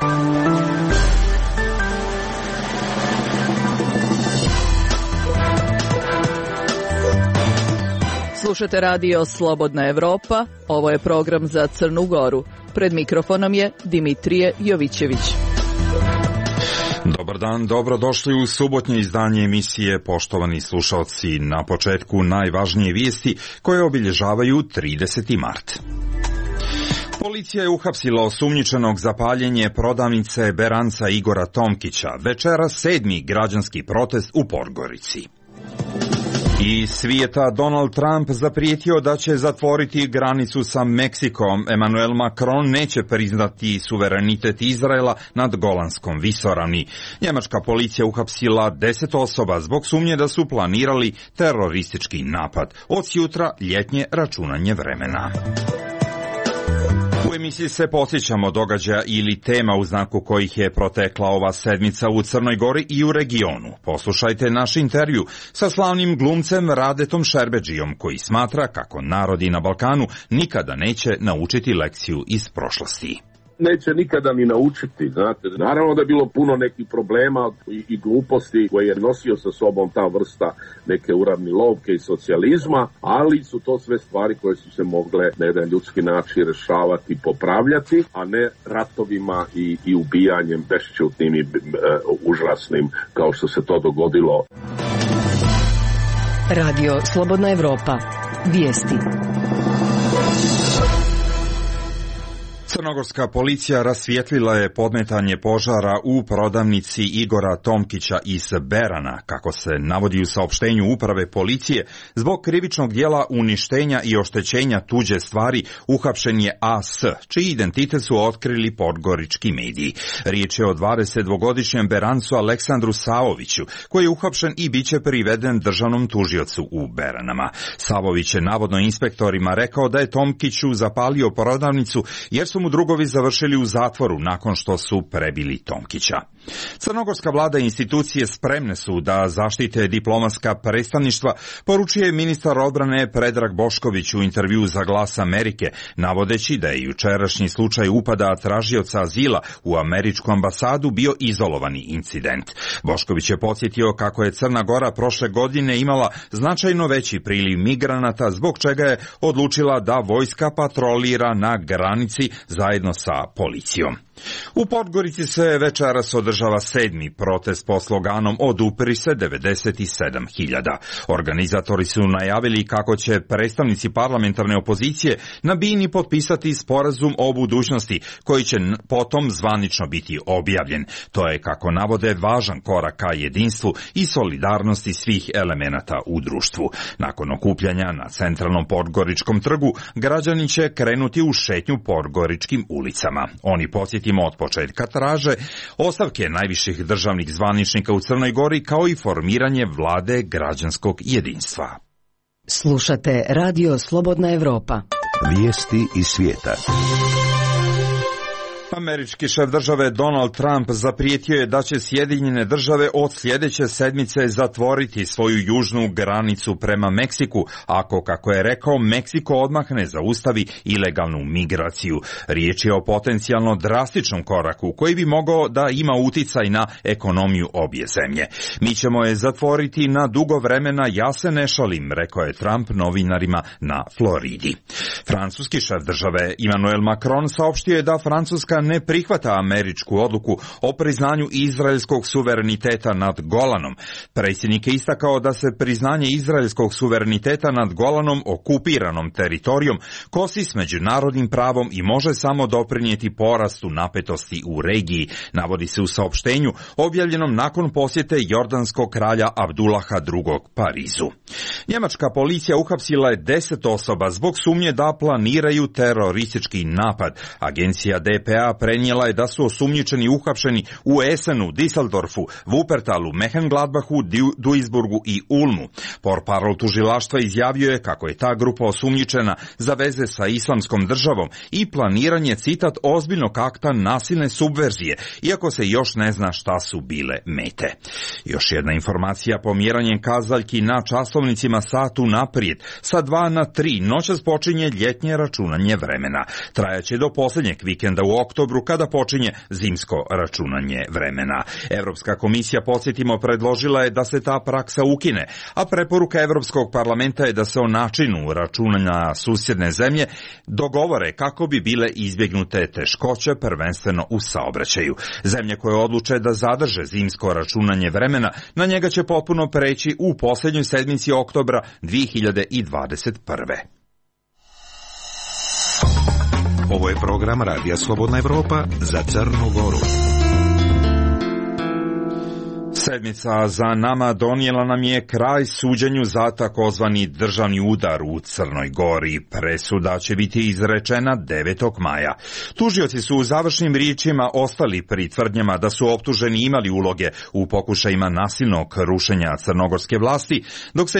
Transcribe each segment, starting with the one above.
Slušate radio Slobodna Evropa, ovo je program za Crnu Goru. Pred mikrofonom je Dimitrije Jovićević. Dobar dan, dobrodošli u subotnje izdanje emisije, poštovani slušalci. Na početku najvažnije vijesti koje obilježavaju 30. mart. Policija je uhapsila osumnjičenog za paljenje prodavnice Beranca Igora Tomkića, večeras 7. građanski protest u Podgorici. Iz svijeta Donald Trump zaprijetio da će zatvoriti granicu sa Meksikom. Emmanuel Macron neće priznati suverenitet Izraela nad Golanskom visoravni. Njemačka policija uhapsila 10 osoba zbog sumnje da su planirali teroristički napad. Od jutra ljetnje računanje vremena. U emisiji se podsjećamo događaja ili tema u znaku kojih je protekla ova sedmica u Crnoj Gori i u regionu. Poslušajte naš intervju sa slavnim glumcem Radetom Šerbedžijom, koji smatra kako narodi na Balkanu nikada neće naučiti lekciju iz prošlosti. Neće nikada ni naučiti, znate. Naravno da je bilo puno nekih problema i gluposti koje je nosio sa sobom ta vrsta neke uravnilovke i socijalizma, ali su to sve stvari koje su se mogle na jedan ljudski način rešavati, popravljati, a ne ratovima i ubijanjem bešćutnim i užasnim kao što se to dogodilo. Radio Slobodna Evropa. Vijesti. Crnogorska policija rasvijetlila je podmetanje požara u prodavnici Igora Tomkića iz Berana, kako se navodi u saopštenju uprave policije. Zbog krivičnog dijela uništenja i oštećenja tuđe stvari uhapšen je AS, čiji identitet su otkrili podgorički mediji. Riječ je o 22-godišnjem Berancu Aleksandru Savoviću, koji je uhapšen i bit će priveden državnom tužiocu u Beranama. Savović je navodno inspektorima rekao da je Tomkiću zapalio prodavnicu jer su mu drugovi završili u zatvoru nakon što su prebili Tomkića. Crnogorska vlada i institucije spremne su da zaštite diplomatska predstavništva, poručuje ministar odbrane Predrag Bošković u intervjuu za Glas Amerike, navodeći da je jučerašnji slučaj upada tražioca azila u američku ambasadu bio izolovani incident. Bošković je podsjetio kako je Crna Gora prošle godine imala značajno veći priliv migranata, zbog čega je odlučila da vojska patrolira na granici zajedno sa policijom. U Podgorici se večeras održava 7. protest pod sloganom Odupri se 97.000. Organizatori su najavili kako će predstavnici parlamentarne opozicije na Bini potpisati sporazum o budućnosti, koji će potom zvanično biti objavljen. To je, kako navode, važan korak ka jedinstvu i solidarnosti svih elemenata u društvu. Nakon okupljanja na centralnom Podgoričkom trgu, građani će krenuti u šetnju Podgoričkim ulicama. Oni podsjetimo od početka traže ostavke najviših državnih zvaničnika u Crnoj Gori, kao i formiranje vlade građanskog jedinstva. Slušate Radio Slobodna Evropa. Vijesti iz svijeta. Američki šef države Donald Trump zaprijetio je da će Sjedinjene države od sljedeće sedmice zatvoriti svoju južnu granicu prema Meksiku, ako, kako je rekao, Meksiko odmah ne zaustavi ilegalnu migraciju. Riječ je o potencijalno drastičnom koraku koji bi mogao da ima uticaj na ekonomiju obje zemlje. Mi ćemo je zatvoriti na dugo vremena, ja se ne šalim, rekao je Trump novinarima na Floridi. Francuski šef države Emmanuel Macron saopštio je da Francuska ne prihvata američku odluku o priznanju izraelskog suvereniteta nad Golanom. Predsjednik je istakao da se priznanje izraelskog suvereniteta nad Golanom, okupiranom teritorijom, kosi s međunarodnim pravom i može samo doprinijeti porastu napetosti u regiji, navodi se u saopštenju objavljenom nakon posjete jordanskog kralja Abdullaha II. Parizu. Njemačka policija uhapsila je 10 osoba zbog sumnje da planiraju teroristički napad. Agencija DPA prenijela je da su osumnjičeni uhapšeni u Essenu, Düsseldorfu, Wuppertalu, Mönchengladbachu, Duisburgu i Ulmu. Portparol tužilaštva izjavio je kako je ta grupa osumnjičena za veze sa islamskom državom i planiranje, citat, ozbiljnog akta nasilne subverzije, iako se još ne zna šta su bile mete. Još jedna informacija: pomjeranjem kazaljki na časovnicima satu naprijed sa 2 na 3 noćas počinje ljetnje računanje vremena. Trajaće do posljednjeg vikenda u oktobru kada počinje zimsko računanje vremena. Evropska komisija, podsjetimo, predložila je da se ta praksa ukine, a preporuka Evropskog parlamenta je da se o načinu računanja susjedne zemlje dogovore kako bi bile izbjegnute teškoće, prvenstveno u saobraćaju. Zemlje koje odluče da zadrže zimsko računanje vremena, na njega će potpuno preći u posljednjoj sedmici oktobra 2021. Ovo je program Radija Slobodna Evropa za Crnu Goru. Sedmica za nama donijela nam je kraj suđenju za takozvani državni udar u Crnoj Gori. Presuda će biti izrečena 9. maja. Tužioci su u završnim riječima ostali pri tvrdnjama da su optuženi imali uloge u pokušajima nasilnog rušenja crnogorske vlasti, dok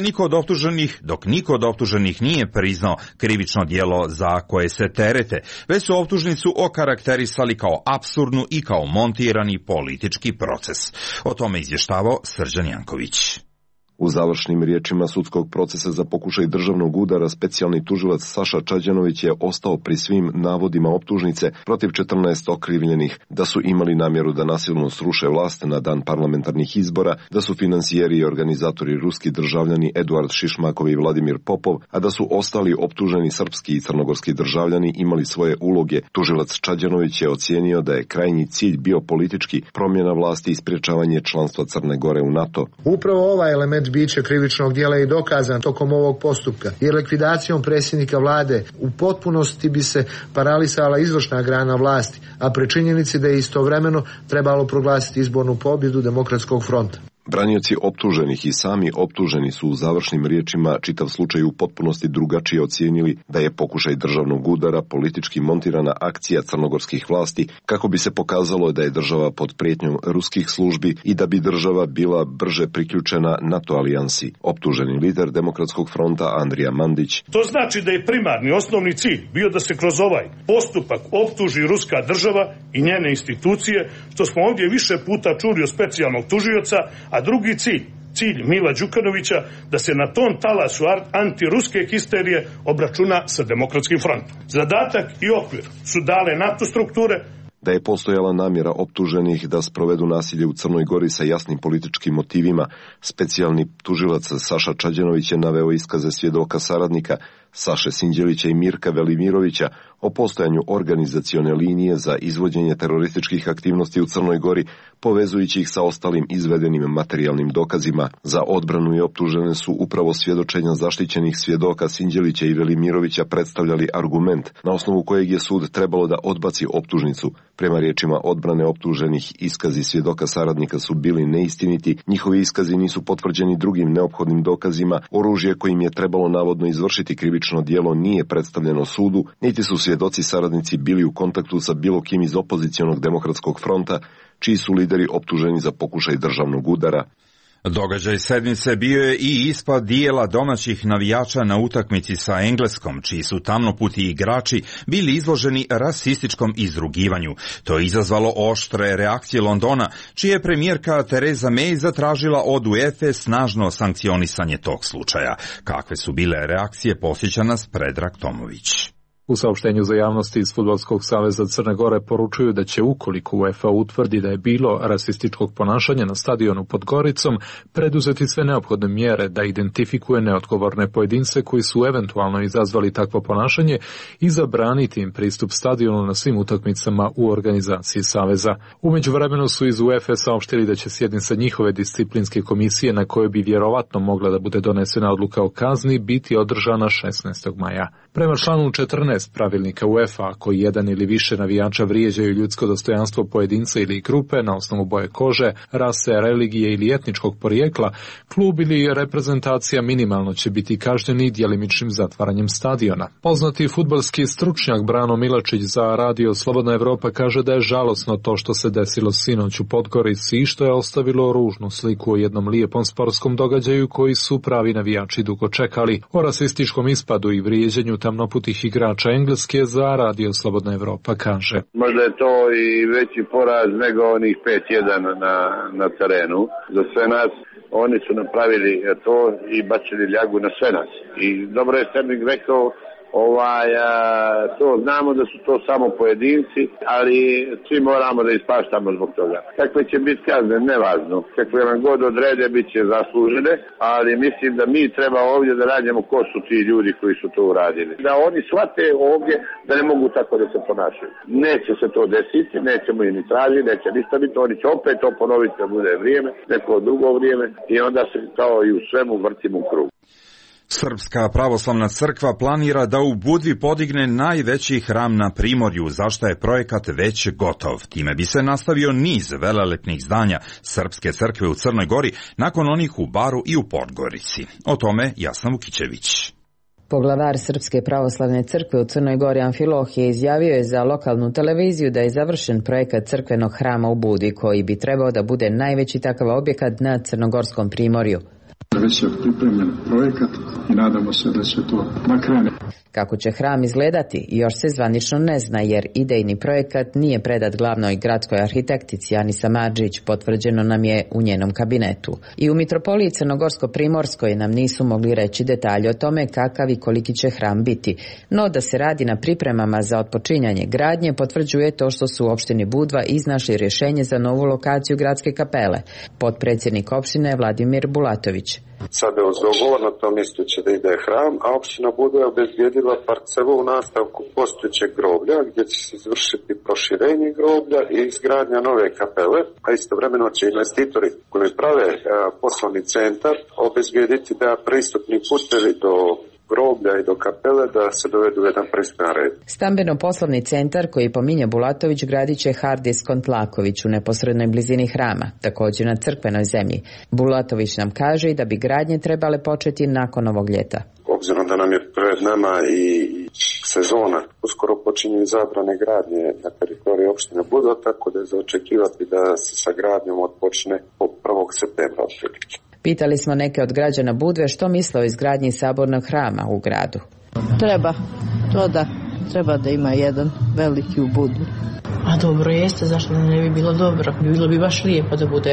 niko od optuženih nije priznao krivično djelo za koje se terete, već su optužnicu okarakterisali kao apsurdnu i kao montirani politički proces. O tome izvještavao Srđan Janković. U završnim riječima sudskog procesa za pokušaj državnog udara specijalni tužilac Saša Čađanović je ostao pri svim navodima optužnice protiv 14 okrivljenih, da su imali namjeru da nasilno sruše vlast na dan parlamentarnih izbora, da su finansijeri i organizatori ruski državljani Eduard Šišmakov i Vladimir Popov, a da su ostali optuženi srpski i crnogorski državljani imali svoje uloge. Tužilac Čađanović je ocijenio da je krajnji cilj bio politički, promjena vlasti i sprječavanje članstva Crne Gore u NATO. Upravo ovaj element biće krivičnog djela je dokazan tokom ovog postupka, jer likvidacijom predsjednika vlade u potpunosti bi se paralisala izvršna grana vlasti, a pri činjenici da je istovremeno trebalo proglasiti izbornu pobjedu Demokratskog fronta. Branioci optuženih i sami optuženi su u završnim riječima čitav slučaj u potpunosti drugačije ocijenili da je pokušaj državnog udara politički montirana akcija crnogorskih vlasti kako bi se pokazalo da je država pod prijetnjom ruskih službi i da bi država bila brže priključena NATO alijansi. Optuženi lider Demokratskog fronta Andrija Mandić. To znači da je primarni osnovni cilj bio da se kroz ovaj postupak optuži ruska država i njene institucije, što smo ovdje više puta čuli od specijalnog tužioca, a drugi cilj Mila Đukanovića, da se na tom talasu antiruske histerije obračuna sa Demokratskim frontom. Zadatak i okvir su dale NATO strukture. Da je postojala namjera optuženih da sprovedu nasilje u Crnoj Gori sa jasnim političkim motivima, specijalni tužilac Saša Čađanović je naveo iskaze svjedoka saradnika Saše Sinđelića i Mirka Velimirovića o postojanju organizacione linije za izvođenje terorističkih aktivnosti u Crnoj Gori, povezujući ih sa ostalim izvedenim materijalnim dokazima. Za odbranu i optužene su upravo svjedočenja zaštićenih svjedoka Sinđelića i Velimirovića predstavljali argument na osnovu kojeg je sud trebalo da odbaci optužnicu. Prema riječima odbrane optuženih, iskazi svjedoka saradnika su bili neistiniti, njihovi iskazi nisu potvrđeni drugim neophodnim dokazima, oružje kojim je trebalo navodno izvršiti krivično djelo nije predstavljeno sudu, niti su svjedoci saradnici bili u kontaktu sa bilo kim iz opozicionog Demokratskog fronta, čiji su lideri optuženi za pokušaj državnog udara. Događaj sedmice bio je i ispad dijela domaćih navijača na utakmici sa Engleskom, čiji su tamnoputi igrači bili izloženi rasističkom izrugivanju. To je izazvalo oštre reakcije Londona, čija je premijerka Theresa May zatražila od UEFA snažno sankcionisanje tog slučaja. Kakve su bile reakcije, posjeća nas Predrag Tomović. U saopštenju za javnosti iz Fudbalskog saveza Crne Gore poručuju da će, ukoliko UEFA utvrdi da je bilo rasističkog ponašanja na stadionu pod Goricom, preduzeti sve neophodne mjere da identifikuje neodgovorne pojedince koji su eventualno izazvali takvo ponašanje i zabraniti im pristup stadionu na svim utakmicama u organizaciji saveza. U međuvremenu su iz UEFA saopštili da će sjednica njihove disciplinske komisije, na kojoj bi vjerovatno mogla da bude donesena odluka o kazni, biti održana 16. maja. Prema članu 14 pravilnika UEFA, ako jedan ili više navijača vrijeđaju ljudsko dostojanstvo pojedinca ili grupe na osnovu boje kože, rase, religije ili etničkog porijekla, klub ili reprezentacija minimalno će biti kažnjeni djelimičnim zatvaranjem stadiona. Poznati fudbalski stručnjak Brano Milačić za Radio Slobodna Evropa kaže da je žalosno to što se desilo sinoć u Podgorici i što je ostavilo ružnu sliku o jednom lijepom sportskom događaju koji su pravi navijači dugo čekali. O rasističkom ispadu i vrijeđenju tamnoputih igrača Engleske za Radio Slobodna Evropa kaže: Možda je to i veći poraz nego onih 5-1 na terenu. Za sve nas oni su napravili to i bacili ljagu na sve nas. I dobro je Sterling rekao To znamo da su to samo pojedinci, ali svi moramo da ispaštamo zbog toga. Kakve će biti kazne, nevažno. Kakve nam god odrede, bit će zaslužene, ali mislim da mi treba ovdje da nađemo ko su ti ljudi koji su to uradili. Da oni shvate ovdje da ne mogu tako da se ponašaju. Neće se to desiti, nećemo i ni tražiti, neće ništa biti, oni će opet to ponoviti da bude vrijeme, neko drugo vrijeme i onda se kao i u svemu vrtimo u krug. Srpska pravoslavna crkva planira da u Budvi podigne najveći hram na Primorju, za što je projekat već gotov. Time bi se nastavio niz velelepnih zdanja Srpske crkve u Crnoj Gori, nakon onih u Baru i u Podgorici. O tome Jasna Vukićević. Poglavar Srpske pravoslavne crkve u Crnoj Gori Amfilohije izjavio je za lokalnu televiziju da je završen projekat crkvenog hrama u Budvi, koji bi trebao da bude najveći takav objekat na Crnogorskom primorju. Već je pripremljen projekat i nadamo se da će to nakrene. Kako će hram izgledati, još se zvanično ne zna, jer idejni projekat nije predat glavnoj gradskoj arhitektici Ani Samardžić, potvrđeno nam je u njenom kabinetu. I u Mitropoliji Crnogorsko-Primorskoj nam nisu mogli reći detalje o tome kakav i koliki će hram biti. No da se radi na pripremama za otpočinjanje gradnje potvrđuje to što su u opštini Budva iznašli rješenje za novu lokaciju gradske kapele. Potpredsjednik opštine je Vladimir Bulatović. Sada uz dogovor na tom mjestu će da ide hram, a opština Budva je obezbijedila parcelu u nastavku postojećeg groblja gdje će se izvršiti proširenje groblja i izgradnja nove kapele, a istovremeno će investitori koji prave poslovni centar obezbijediti da pristupni putevi do groblja i do kapele da se dovedu jedan pristojan red. Stambeno-poslovni centar koji pominje Bulatović gradit će Hardis Kontlaković u neposrednoj blizini hrama, također na crkvenoj zemlji. Bulatović nam kaže i da bi gradnje trebale početi nakon ovog ljeta. Obzirom da nam je pred nama i sezona, uskoro počinju zabrane gradnje na teritoriji opštine Budva, tako da je za očekivati da se sa gradnjom odpočne po 1. septembra otprilike. Pitali smo neke od građana Budve što misle o izgradnji sabornog hrama u gradu. Treba da ima jedan veliki u Budvi. A dobro jeste, zašto ne bi bilo dobro? Bilo bi baš lijepo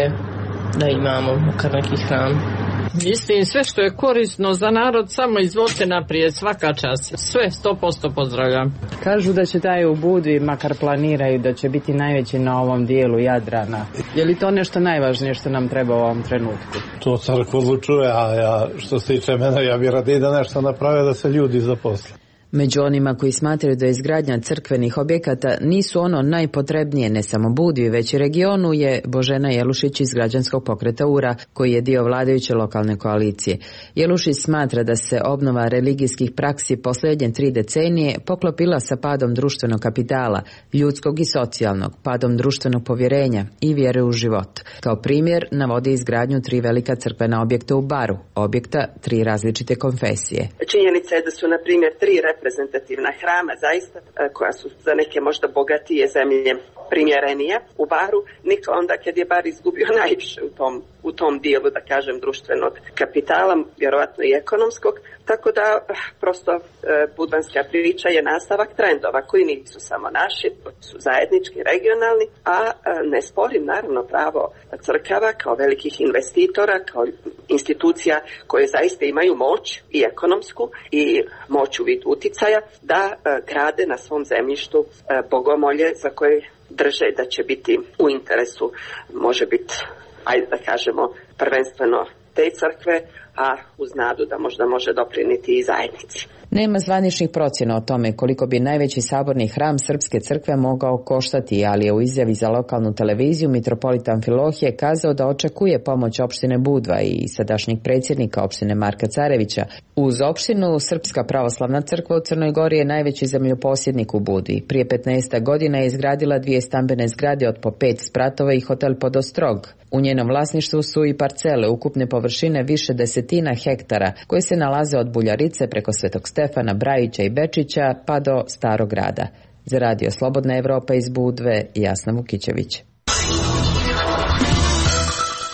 da imamo makar neki hram. Mislim, sve što je korisno za narod, samo izvolite naprijed, svaka čast. Sve 100% pozdravljam. Kažu da će taj u Budvi, makar planiraju da će biti najveći na ovom dijelu Jadrana. Je li to nešto najvažnije što nam treba u ovom trenutku? To crkva odlučuje, a ja, što se tiče mene, ja bih radije da nešto naprave da se ljudi zaposle. Među onima koji smatraju da izgradnja crkvenih objekata nisu ono najpotrebnije ne samo Budvi, već i regionu, je Božena Jelušić iz građanskog pokreta URA, koji je dio vladajuće lokalne koalicije. Jelušić smatra da se obnova religijskih praksi posljednje 3 decenije poklopila sa padom društvenog kapitala, ljudskog i socijalnog, padom društvenog povjerenja i vjere u život. Kao primjer navodi izgradnju 3 velika crkvena objekta u Baru, objekta 3 različite konfesije. Činjenica je da su, na primjer, 3 reprezentativna hrama, zaista, koja su za neke možda bogatije zemlje primjerenije u Baru, nika onda kad je Bar izgubio najviše u tom dijelu, da kažem, društvenog kapitala, vjerovatno i ekonomskog, tako da prosto budvanska priča je nastavak trendova koji nisu samo naši, su zajednički, regionalni, a ne sporim naravno pravo crkava kao velikih investitora, kao institucija koje zaista imaju moć i ekonomsku i moć u vidu uticaja da grade na svom zemljištu bogomolje za koje drže da će biti u interesu, može biti, ajde da kažemo, prvenstveno te crkve, a uz nadu da možda može doprinijeti i zajednici. Nema zvaničnih procjena o tome koliko bi najveći saborni hram Srpske crkve mogao koštati, ali je u izjavi za lokalnu televiziju mitropolit Amfilohije kazao da očekuje pomoć opštine Budva i sadašnjeg predsjednika opštine Marka Carevića. Uz opštinu Srpska pravoslavna crkva u Crnoj Gori je najveći zemljoposjednik u Budvi. Prije 15 godina je izgradila 2 stambene zgrade od po 5 spratova i hotel Podostrog. U njenom vlasništvu su i parcele ukupne površine više desetina hektara koje se nalaze od Buljarice preko Svetog Stefana, Brajića i Bečića pa do Starog grada. Za radio Slobodna Evropa. Iz Budve, Jasna Vukićević.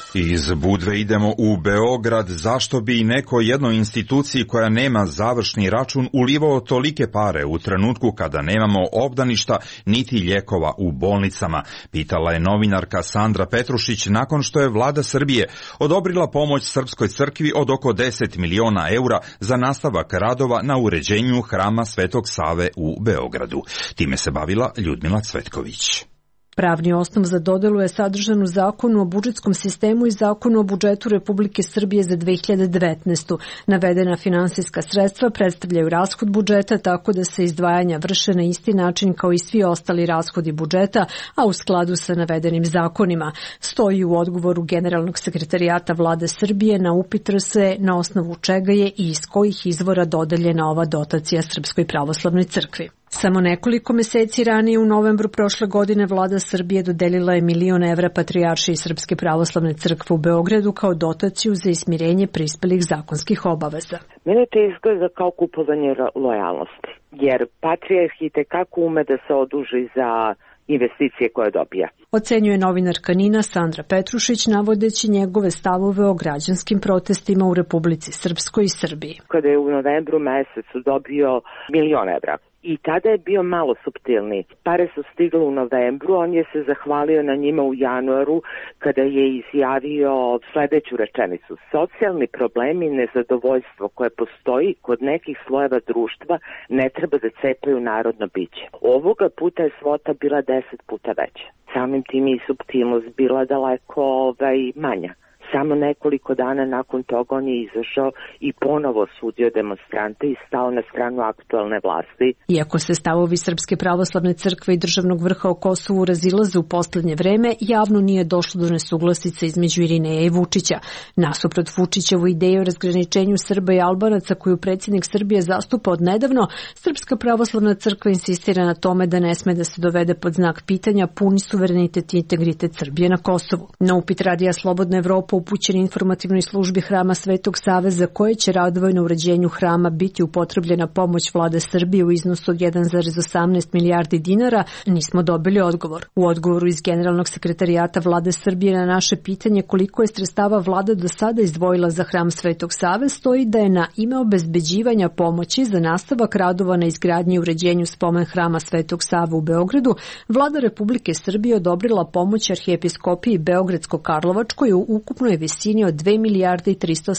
Iz Budve idemo u Beograd. Zašto bi neko jednoj instituciji koja nema završni račun ulivao tolike pare u trenutku kada nemamo obdaništa niti lijekova u bolnicama? Pitala je novinarka Sandra Petrušić nakon što je vlada Srbije odobrila pomoć Srpskoj crkvi od oko 10 miliona eura za nastavak radova na uređenju hrama Svetog Save u Beogradu. Time se bavila Ljudmila Cvetković. Pravni osnov za dodelu je sadržan u Zakonu o budžetskom sistemu i Zakonu o budžetu Republike Srbije za 2019. Navedena finansijska sredstva predstavljaju rashod budžeta tako da se izdvajanja vrše na isti način kao i svi ostali rashodi budžeta, a u skladu sa navedenim zakonima. Stoji u odgovoru Generalnog sekretarijata Vlade Srbije na upit RSE na osnovu čega je i iz kojih izvora dodeljena ova dotacija Srpskoj pravoslavnoj crkvi. Samo nekoliko meseci ranije u novembru prošle godine vlada Srbije dodelila je 1 milion evra Patrijaršiji Srpske pravoslavne crkve u Beogradu kao dotaciju za ismirenje prispelih zakonskih obaveza. Mene to izgleda kao kupovanje lojalnosti, jer Patrijarh itekako ume da se oduži za investicije koje dobija. Ocenjuje novinarka NIN-a Sandra Petrušić navodeći njegove stavove o građanskim protestima u Republici Srpskoj i Srbiji. Kada je u novembru mesecu dobio 1 milion evra, i tada je bio malo suptilni. Pare su stigle u novembru, on je se zahvalio na njima u januaru kada je izjavio sledeću rečenicu. Socijalni problemi i nezadovoljstvo koje postoji kod nekih slojeva društva ne treba da cepaju narodno biće. Ovoga puta je svota bila 10 puta veća. Samim tim i suptilnost bila daleko manja. Samo nekoliko dana nakon toga on je izašao i ponovo osudio demonstrante i stao na stranu aktuelne vlasti. Iako se stavovi Srpske pravoslavne crkve i državnog vrha o Kosovu razilaze u poslednje vreme, javno nije došlo do nesuglasice između Irineja i Vučića. Nasuprot Vučićevu ideju o razgraničenju Srba i Albanaca koju predsjednik Srbije zastupa od nedavno, Srpska pravoslavna crkva insistira na tome da ne sme da se dovede pod znak pitanja puni suverenitet i integritet Srbije na Kosovu. Na upit Radija Slobodna Evropa upućen informativnoj službi Hrama Svetog Save za koje će radovoj na uređenju hrama biti upotrebljena pomoć vlade Srbije u iznosu od 1,18 milijardi dinara, nismo dobili odgovor. U odgovoru iz Generalnog sekretarijata vlade Srbije na naše pitanje koliko je sredstava vlada do sada izdvojila za Hram Svetog Save stoji da je na ime obezbeđivanja pomoći za nastavak radova na izgradnji i uređenju spomen Hrama Svetog Save u Beogradu, vlada Republike Srbije odobrila pomoć arhijepiskopiji Beogradsko-Karlovačkoj u ukupnoj visini od 2 milijarde i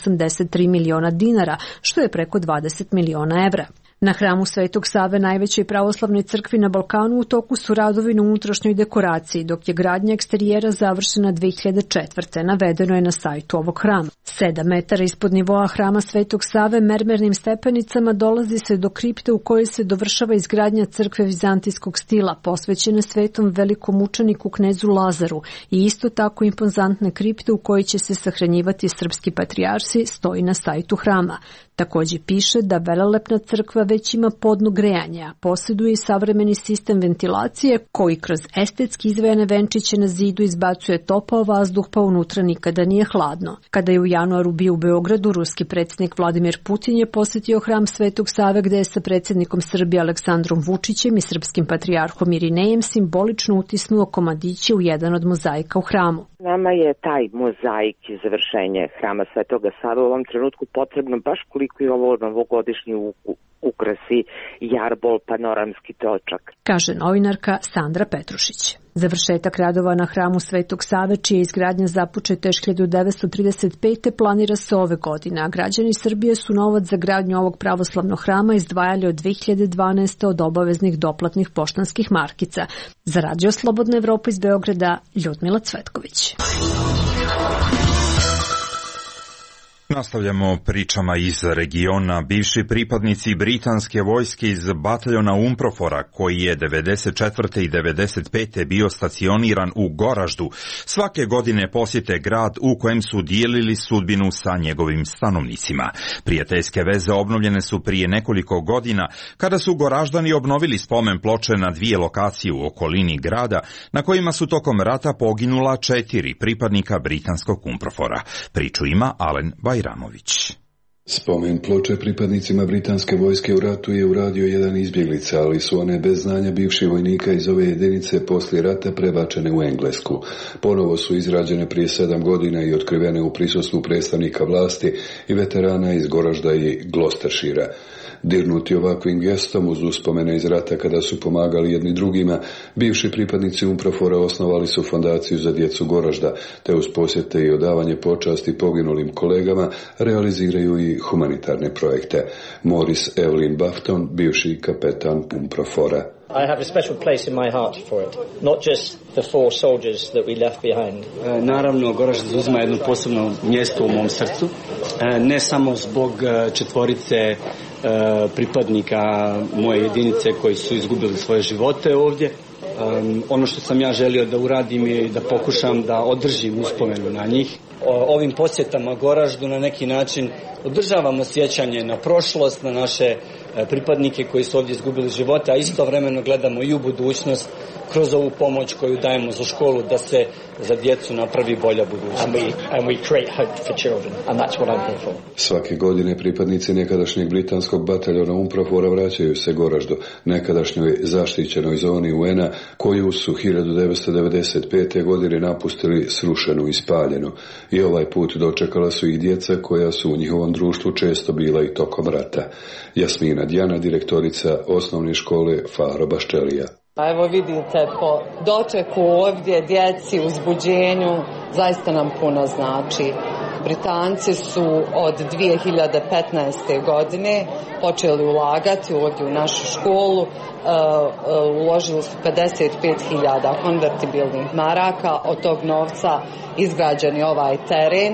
383 miliona dinara, što je preko 20 miliona evra. Na Hramu Svetog Save, najvećoj pravoslavnoj crkvi na Balkanu, u toku su radovi na unutrašnjoj dekoraciji, dok je gradnja eksterijera završena 2004. Navedeno je na sajtu ovog hrama. 7 metara ispod nivoa Hrama Svetog Save mermernim stepenicama dolazi se do kripte u kojoj se dovršava izgradnja crkve vizantijskog stila, posvećene svetom velikom učeniku knezu Lazaru, i isto tako impozantne kripte u kojoj će se sahranjivati srpski patrijarsi stoji na sajtu hrama. Takođe piše da velelepna crkva već ima podno grejanje, a posjeduje i savremeni sistem ventilacije koji kroz estetski izvejane venčiće na zidu izbacuje topao vazduh pa unutra nikada nije hladno. Kada je u januaru bio u Beogradu, ruski predsjednik Vladimir Putin je posjetio Hram Svetog Save gde je sa predsjednikom Srbije Aleksandrom Vučićem i srpskim patrijarhom Irinejem simbolično utisnuo komadiće u jedan od mozaika u hramu. Nama je taj mozaik i završenje Hrama Svetoga Save u ovom trenutku potrebno baš koliko i ovo novogodišnji ukrasi, jarbol, panoramski točak, kaže novinarka Sandra Petrušić. Završetak radova na Hramu Svetog Save, čija je izgradnja započeta još 1935. planira se ove godine, a građani Srbije su novac za gradnju ovog pravoslavnog hrama izdvajali od 2012. od obaveznih doplatnih poštanskih markica. Za Radio Slobodna Evropa iz Beograda, Ljudmila Cvetković. Nastavljamo pričama iz regiona. Bivši pripadnici britanske vojske iz bataljona UNPROFOR-a, koji je 94. i 95. bio stacioniran u Goraždu, svake godine posjete grad u kojem su dijelili sudbinu sa njegovim stanovnicima. Prijateljske veze obnovljene su prije nekoliko godina kada su Goraždani obnovili spomen ploče na 2 lokacije u okolini grada na kojima su tokom rata poginula 4 pripadnika britanskog UNPROFOR-a. Priču ima Alen Bajramović. Spomen ploče pripadnicima britanske vojske u ratu je uradio jedan izbjeglica, ali su one bez znanja bivših vojnika iz ove jedinice poslije rata prebačene u Englesku. Ponovo su izrađene prije 7 godina i otkrivene u prisustvu predstavnika vlasti i veterana iz Goražda i Gloucestershira. Dirnuti ovakvim gestom uz uspomene iz rata kada su pomagali jedni drugima, bivši pripadnici UNPROFOR-a osnovali su fondaciju za djecu Goražda, te uz posjete i odavanje počasti poginulim kolegama realiziraju i humanitarne projekte. Maurice Evelyn Bafton, bivši kapetan UNPROFOR-a. I have a special place in my heart for it, not just the 4 soldiers that we left behind. Naravno, Goražd uzima jedno posebno mjesto u mom srcu, ne samo zbog 4 pripadnika moje jedinice koji su izgubili svoje živote ovdje. Ono što sam ja želio da uradim je da pokušam da održim uspomenu na njih. Ovim posjetama Goraždu na neki način održavamo sjećanje na prošlost, na naše pripadnike koji su ovdje izgubili živote, a istovremeno gledamo i u budućnost kroz ovu pomoć koju dajemo za školu da se za djecu napravi bolja budućnost. And we create hope for children, and that's what I'm here for. Svake godine pripadnici nekadašnjeg britanskog bataljona UNPROFOR-a vraćaju se Goraždu, nekadašnjoj zaštićenoj zoni UN-a, koju su 1995. godine napustili srušenu i spaljenu. I ovaj put dočekala su ih djeca koja su u njihovom društvu često bila i tokom rata. Jasmina Djana, direktorica osnovne škole Faro Baščelija. Pa evo vidite, po dočeku ovdje, djeci, uzbuđenju, zaista nam puno znači. Britanci su od 2015. godine počeli ulagati ovdje u našu školu, uložili su 55.000 konvertibilnih maraka, od tog novca izgrađen je ovaj teren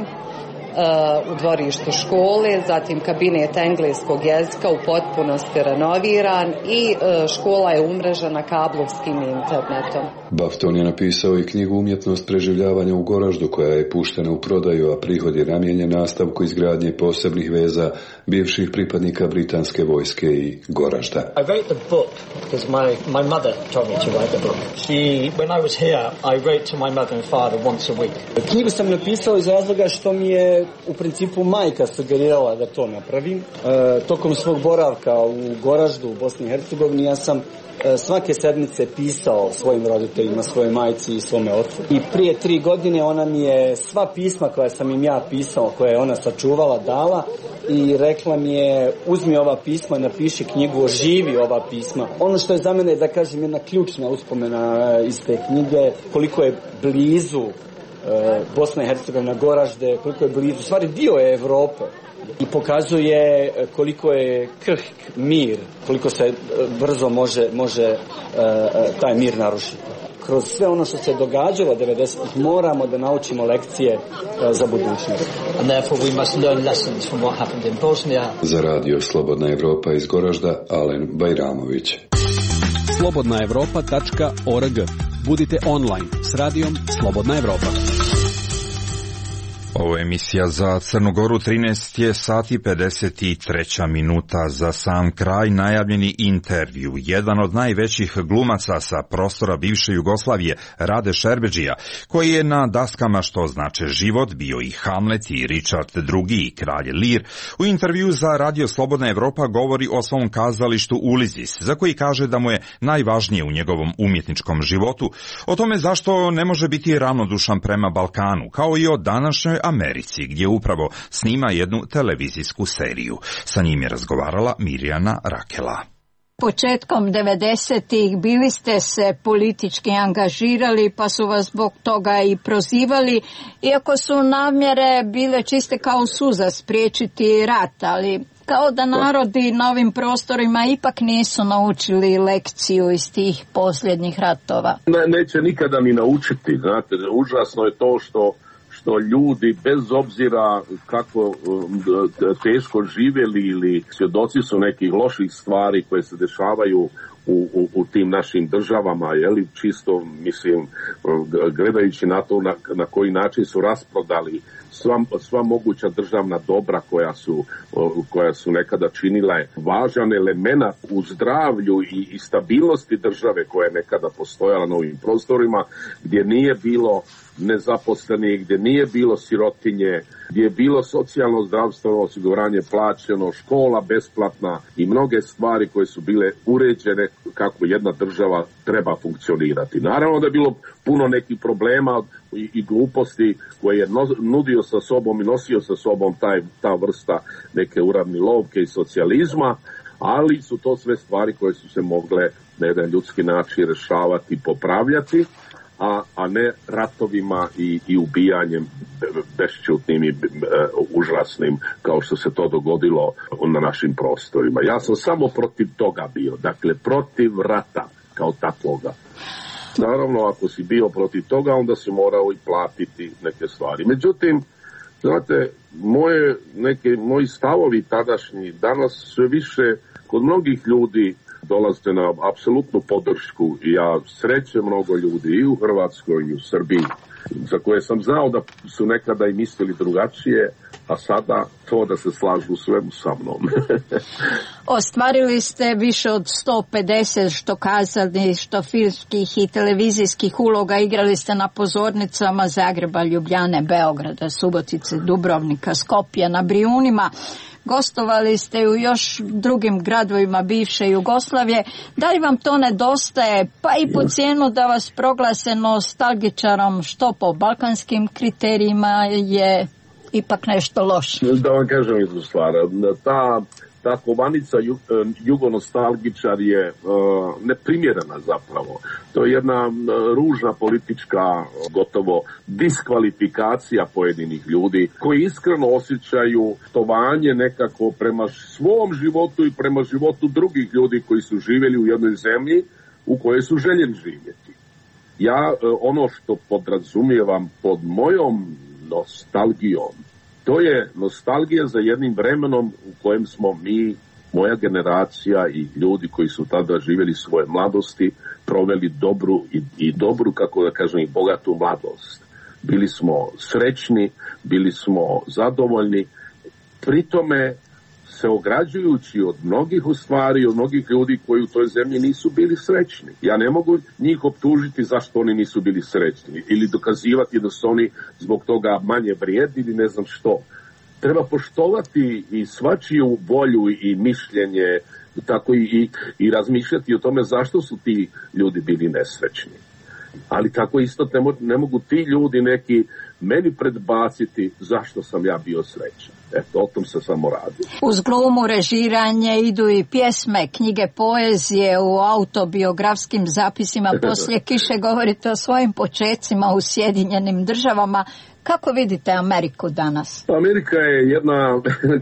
u dvorištu škole, zatim kabinet engleskog jezika u potpunosti renoviran i škola je umrežena kablovskim internetom. Bafton je napisao i knjigu Umjetnost preživljavanja u Goraždu, koja je puštena u prodaju, a prihod je namijenjen nastavku izgradnje posebnih veza bivših pripadnika britanske vojske i Goražda. I wrote the book because my mother told me to write the book. When I was here, I wrote to my mother and father once a week. Knjigu sam napisao iz razloga što mi je u principu majka sugerirala da to napravim. Tokom svog boravka u Goraždu, u Bosni i Hercegovini, ja sam svake sedmice pisao svojim roditeljima, svojoj majci i svome ocu. I prije 3 godine ona mi je sva pisma koja sam im ja pisao, koje je ona sačuvala, dala i rekla mi je: uzmi ova pisma, napiši knjigu, oživi ova pisma. Ono što je za mene, da kažem, jedna ključna uspomena iz te knjige, koliko je blizu Bosna i Hercegovina, Goražde, koliko je blizu, stvari dio je Evrope i pokazuje koliko je krhk mir, koliko se brzo može taj mir narušiti. Kroz sve ono što se događalo 90-ih moramo da naučimo lekcije za budućnost. And therefore we must learn lessons from what happened in Bosnia. Za radio Slobodna Evropa iz Goražda, Alen Bajramović. slobodnaevropa.org. Budite online s radijom Slobodna Evropa. Ovo je emisija za Crnu Goru, 13 je sati 53 minuta. Za sam kraj najavljeni intervju. Jedan od najvećih glumaca sa prostora bivše Jugoslavije, Rade Šerbedžija, koji je na daskama Što znače život bio i Hamlet i Richard II i Kralj Lir, u intervju za Radio Slobodna Evropa govori o svom kazalištu Ulizis, za koji kaže da mu je najvažnije u njegovom umjetničkom životu, o tome zašto ne može biti ravnodušan prema Balkanu, kao i o današnjoj Americi, gdje upravo snima jednu televizijsku seriju. Sa njim je razgovarala Mirjana Rakela. Početkom 90-ih bili ste se politički angažirali, pa su vas zbog toga i prozivali, iako su namjere bile čiste kao suza spriječiti rat, ali kao da narodi na ovim prostorima ipak nisu naučili lekciju iz tih posljednjih ratova. Neće nikada ni naučiti, znate, užasno je to što ljudi, bez obzira kako teško živjeli ili svjedoci su nekih loših stvari koje se dešavaju u tim našim državama, jeli, čisto, mislim, gledajući na to na koji način su rasprodali sva moguća državna dobra koja su nekada činila važan element u zdravlju i stabilnosti države koja je nekada postojala na ovim prostorima, gdje nije bilo nezaposlenih, gdje nije bilo sirotinje, gdje je bilo socijalno zdravstveno osiguranje plaćeno, škola besplatna i mnoge stvari koje su bile uređene kako jedna država treba funkcionirati. Naravno da je bilo puno nekih problema i gluposti koje je nudio sa sobom i nosio sa sobom ta vrsta neke uravnilovke i socijalizma, ali su to sve stvari koje su se mogle na jedan ljudski način rješavati i popravljati, a ne ratovima i ubijanjem bešćutnim i užasnim kao što se to dogodilo na našim prostorima. Ja sam samo protiv toga bio, dakle protiv rata kao takvoga. Naravno, ako si bio protiv toga, onda si morao i platiti neke stvari. Međutim, znate, moji stavovi tadašnji danas sve više kod mnogih ljudi dolaze na apsolutnu podršku i ja srećem mnogo ljudi i u Hrvatskoj i u Srbiji za koje sam znao da su nekada i mislili drugačije, a sada to da se slažu svemu sa mnom. Ostvarili ste više od 150 što kazali, što filmskih i televizijskih uloga, igrali ste na pozornicama Zagreba, Ljubljane, Beograda, Subotice, Dubrovnika, Skopja, na Brijunima. Gostovali ste u još drugim gradovima bivše Jugoslavije. Da li vam to nedostaje, pa i po cijenu da vas proglase nostalgičarom, što po balkanskim kriterijima je ipak nešto loše? Da vam kažem jednu stvar, ta kovanica jugonostalgičar je neprimjerena zapravo. To je jedna ružna politička, gotovo diskvalifikacija pojedinih ljudi koji iskreno osjećaju štovanje nekako prema svom životu i prema životu drugih ljudi koji su živjeli u jednoj zemlji u kojoj su željeli živjeti. Ja ono što podrazumijevam pod mojom nostalgijom, to je nostalgija za jednim vremenom u kojem smo mi, moja generacija i ljudi koji su tada živjeli svoje mladosti, proveli dobru, kako da kažem, i bogatu mladost. Bili smo srećni, bili smo zadovoljni, pri tome se ograđujući od mnogih stvari, od mnogih ljudi koji u toj zemlji nisu bili srećni. Ja ne mogu njih optužiti zašto oni nisu bili srećni ili dokazivati da su oni zbog toga manje vrijedni ili ne znam što. Treba poštovati i svačiju volju i mišljenje, tako i razmišljati o tome zašto su ti ljudi bili nesrećni. Ali tako isto ne mogu ti ljudi neki meni predbaciti zašto sam ja bio srećan. Eto, o tom se samo radi. Uz glumu, režiranje idu i pjesme, knjige, poezije, u autobiografskim zapisima Poslije kiše govorite o svojim počecima u Sjedinjenim Državama. Kako vidite Ameriku danas? Amerika je jedna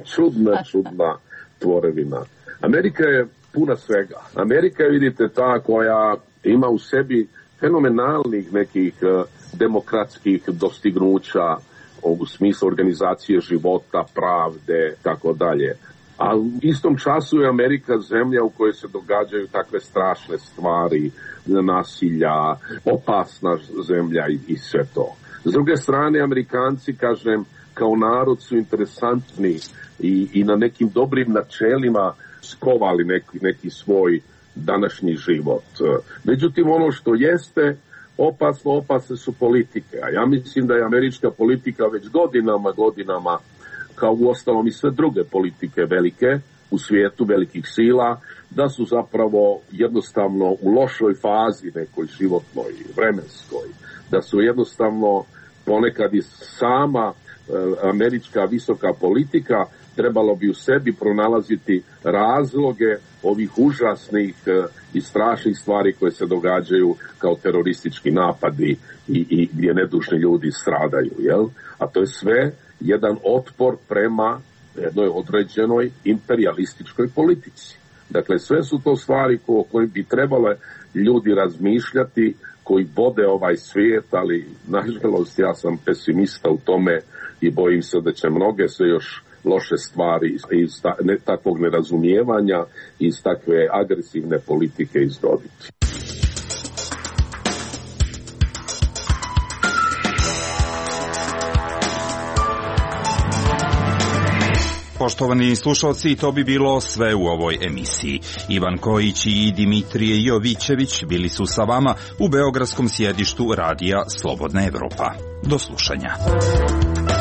čudna tvorevina. Amerika je puna svega. Amerika je, vidite, ta koja ima u sebi fenomenalnih nekih demokratskih dostignuća u smislu organizacije života, pravde, tako dalje. A u istom času je Amerika zemlja u kojoj se događaju takve strašne stvari, nasilja, opasna zemlja i sve to. S druge strane, Amerikanci, kažem, kao narod su interesantni i na nekim dobrim načelima skovali neki svoj današnji život. Međutim, ono što jeste opasne su politike. A ja mislim da je američka politika već godinama, kao uostalom i sve druge politike velike u svijetu velikih sila, da su zapravo jednostavno u lošoj fazi nekoj životnoj, vremenskoj. Da su jednostavno ponekad i sama američka visoka politika trebalo bi u sebi pronalaziti razloge ovih užasnih i strašnih stvari koje se događaju kao teroristički napadi i gdje nedužni ljudi stradaju, jel? A to je sve jedan otpor prema jednoj određenoj imperialističkoj politici. Dakle, sve su to stvari o kojim bi trebale ljudi razmišljati, koji vode ovaj svijet, ali nažalost ja sam pesimista u tome i bojim se da će mnoge se još loše stvari iz takvog nerazumijevanja i iz takve agresivne politike izroditi. poštovani slušalci, to bi bilo sve u ovoj emisiji. Ivan Kojić i Dimitrije Jovićević bili su sa vama u beogradskom sjedištu radija Slobodna Evropa. Do slušanja.